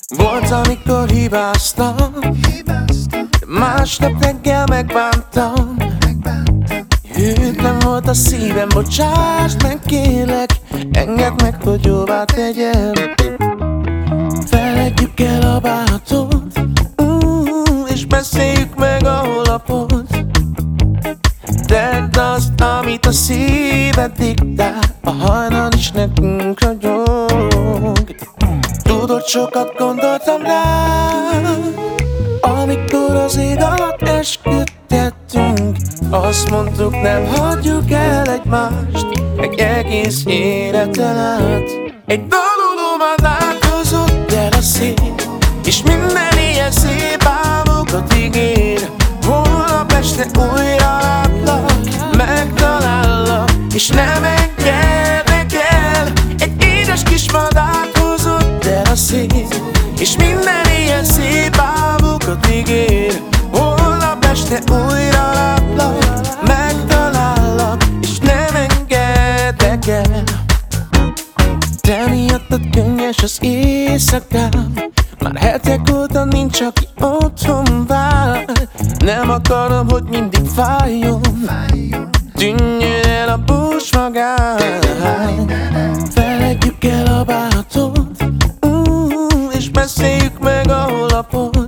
Volt, amikor hibáztam, de másnap reggel megbántam. Hűtlen volt a szívem, bocsásd meg kérlek, engedd meg, hogy jóvá tegyem. Feledjük el a bánatot, és beszéljük meg a holnapot. Tedd azt, amit a szíved diktál, a hajnal is nekünk ragyog. Tudod, sokat gondoltam rád, amikor az ég alatt esküdtettünk. Azt mondtuk, nem hagyjuk el egymást egy egész életen át. Egy dalolomat áthozott el a szél, és minden ilyen szép álmokat ígér. Holnap este újra látlak, megtalállak, és nem engedek el. Egy édes kis madár hozott el a szél, és minden ilyen szép álmokat ígér. Holnap este újra látlak, megtalállak, és nem engedek el. Te miattad könnyes az éjszakám, már hetek óta nincs, aki otthon vár. Nem akarom, hogy mindig fájjon, tűnjön el a búsmagány. Feledjük el a bánatot, és beszéljük meg a holnapot.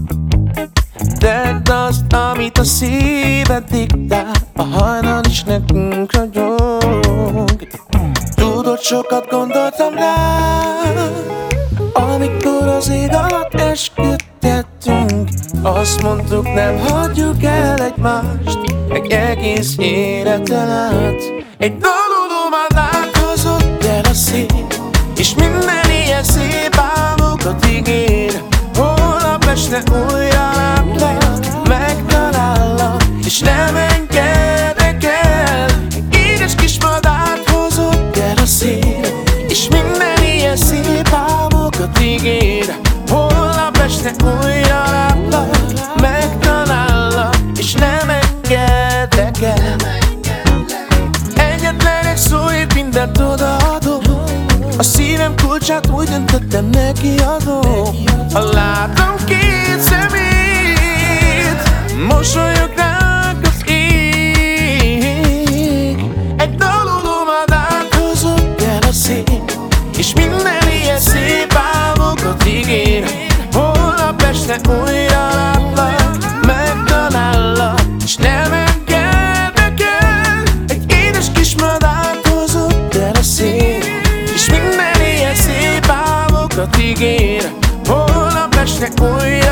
Tedd azt, amit a szíved diktál, a hajnal is nekünk ragyog. Tudod, sokat gondoltam rád, amikor az ég alatt esküdtettünk. Azt mondtuk, nem hagyjuk el egymást egy egész életen át. Egy dalolomat áthozott el a szél, és minden ilyen szép álmokat ígér. Holnap este újra látlak, megtalállak, és nem engedek el. Egy édes kis madárt hozott el a szél, és minden ilyen szép álmokat ígér. Holnap este újra látlak, megtalállak, és nem engedek el. Egyetlen egy szóért mindent odaadom, a szívem kulcsát úgy döntöttem, neki adom. Ha látom két szemét, mosolyog ránk az ég. Egy dalolomat áthozott el a szél, és minden ilyen szép álmokat ígér. Holnap este újra látlak, megtalállak, és nem engedek el. Egy édes kis madárt hozott el a szél, és minden ilyen szép álmokat ígér. Holnap este újra